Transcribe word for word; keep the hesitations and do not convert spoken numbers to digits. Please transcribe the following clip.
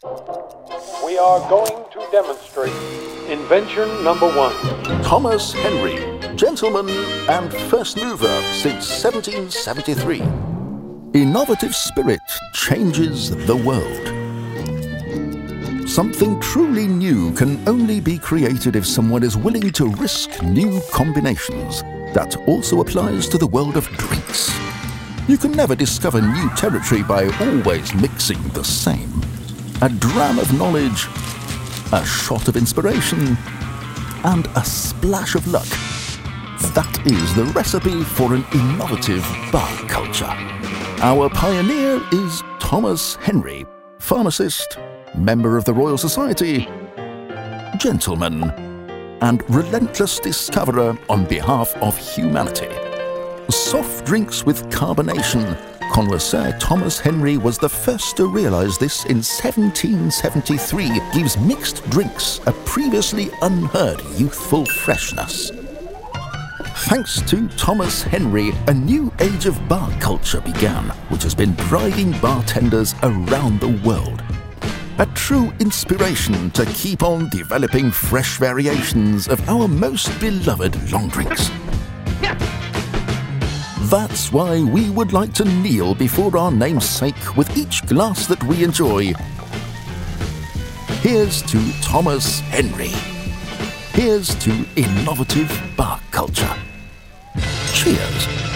We are going to demonstrate invention number one. Thomas Henry, gentleman and first mover since seventeen seventy-three. Innovative spirit changes the world. Something truly new can only be created if someone is willing to risk new combinations. That also applies to the world of drinks. You can never discover new territory by always mixing the same. A dram of knowledge, a shot of inspiration, and a splash of luck. That is the recipe for an innovative bar culture. Our pioneer is Thomas Henry, pharmacist, member of the Royal Society, gentleman, and relentless discoverer on behalf of humanity. Soft drinks with carbonation. Connoisseur Thomas Henry was the first to realize this in seventeen seventy-three, gives mixed drinks a previously unheard youthful freshness. Thanks to Thomas Henry, a new age of bar culture began, which has been driving bartenders around the world. A true inspiration to keep on developing fresh variations of our most beloved long drinks. That's why we would like to kneel before our namesake with each glass that we enjoy. Here's to Thomas Henry. Here's to innovative bar culture. Cheers.